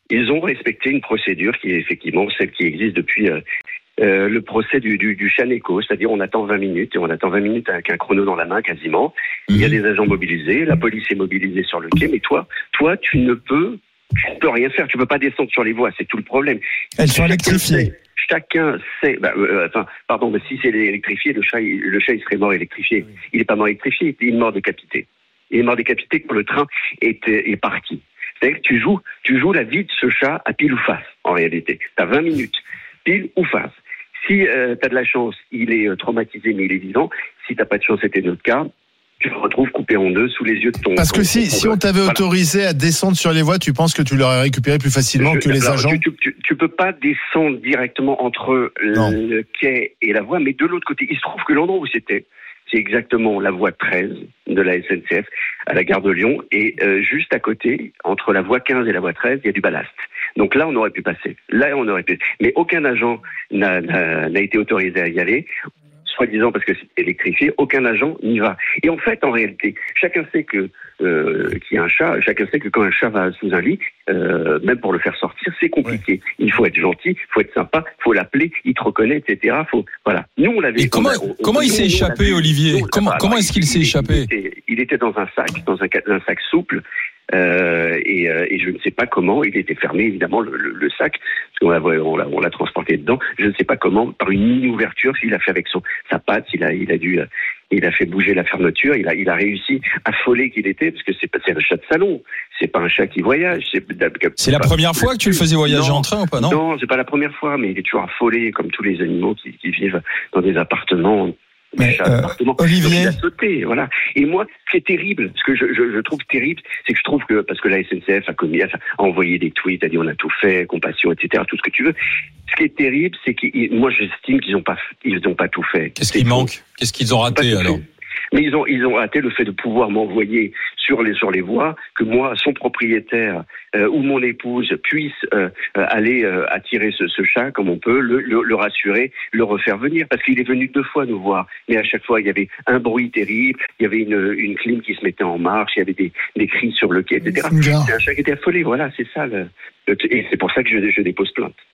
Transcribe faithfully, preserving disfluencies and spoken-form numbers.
Ils ont respecté une procédure qui est effectivement celle qui existe depuis euh, euh, le procès du, du, du chat Neko, c'est-à-dire on attend vingt minutes et on attend vingt minutes avec un chrono dans la main quasiment. Mmh. Il y a des agents mobilisés, la police est mobilisée sur le quai, mais toi, toi, tu ne peux, tu ne peux rien faire, tu ne peux pas descendre sur les voies, c'est tout le problème. Elles sont électrifiées. Chacun sait, bah, euh, enfin, pardon, mais si c'est électrifié, le chat, il, le chat, il serait mort électrifié. Oui. Il n'est pas mort électrifié, il est mort décapité. Il est mort décapité quand le train est, est parti. C'est-à-dire que tu joues, tu joues la vie de ce chat à pile ou face, en réalité. Tu as vingt minutes, pile ou face. Si euh, tu as de la chance, il est euh, traumatisé, mais il est vivant. Si tu n'as pas de chance, c'était notre cas, tu te retrouves coupé en deux sous les yeux de ton... Parce que ton, si, ton, si ton, on t'avait voilà. autorisé à descendre sur les voies, tu penses que tu l'aurais récupéré plus facilement Je, que les alors, agents Tu ne peux pas descendre directement entre non. le quai et la voie, mais de l'autre côté, il se trouve que l'endroit où c'était, c'est exactement la voie treize de la S N C F à la gare de Lyon. Et euh, juste à côté, entre la voie quinze et la voie treize, il y a du ballast. Donc là, on aurait pu passer. Là, on aurait pu. Mais aucun agent n'a, n'a, n'a été autorisé à y aller, soi-disant parce que c'est électrifié. Aucun agent n'y va. Et en fait, en réalité, chacun sait que euh, qu'il y a un chat. Chacun sait que quand un chat va sous un lit, euh, même pour le faire sortir, c'est compliqué. Ouais. Il faut être gentil, il faut être sympa, il faut l'appeler, il te reconnaît, et cetera. Faut voilà. Nous, on l'avait. Et comment on, on, comment on, il s'est nous, échappé, Olivier? Nous, comment comment est-ce qu'il s'est échappé? il était, il était dans un sac, dans un, un sac souple. Euh, et, euh, et je ne sais pas comment, il était fermé évidemment le, le, le sac, parce qu'on l'a, on l'a, on l'a transporté dedans. Je ne sais pas comment, par une mini-ouverture, s'il a fait avec son sa patte, il a, il a dû, euh, il a fait bouger la fermeture, il a, il a réussi, affolé qu'il était, parce que c'est pas, c'est un chat de salon, c'est pas un chat qui voyage. C'est, c'est la pas, première fois que tu le faisais voyager non, en train ou pas, non? Non, c'est pas la première fois, mais il est toujours affolé, comme tous les animaux qui, qui vivent dans des appartements. Mais euh, Olivier, donc il a sauté, voilà. Et moi, ce qui est terrible, ce que je, je, je trouve terrible, c'est que je trouve que parce que la S N C F a commis, a envoyé des tweets, a dit on a tout fait, compassion, et cetera, tout ce que tu veux. Ce qui est terrible, c'est que moi, j'estime qu'ils n'ont pas, ils n'ont pas tout fait. Qu'est-ce qui manque? Qu'est-ce qu'ils ont raté alors? Fait. Mais ils ont, ils ont raté le fait de pouvoir m'envoyer sur les, sur les voies, que moi, son propriétaire euh, ou mon épouse puisse euh, aller euh, attirer ce, ce chat comme on peut, le, le, le rassurer, le refaire venir, parce qu'il est venu deux fois nous voir. Mais à chaque fois, il y avait un bruit terrible, il y avait une, une clim qui se mettait en marche, il y avait des, des cris sur le quai, et cetera. C'est un chat qui était affolé, voilà, c'est ça. Le, le, et c'est pour ça que je, je dépose plainte.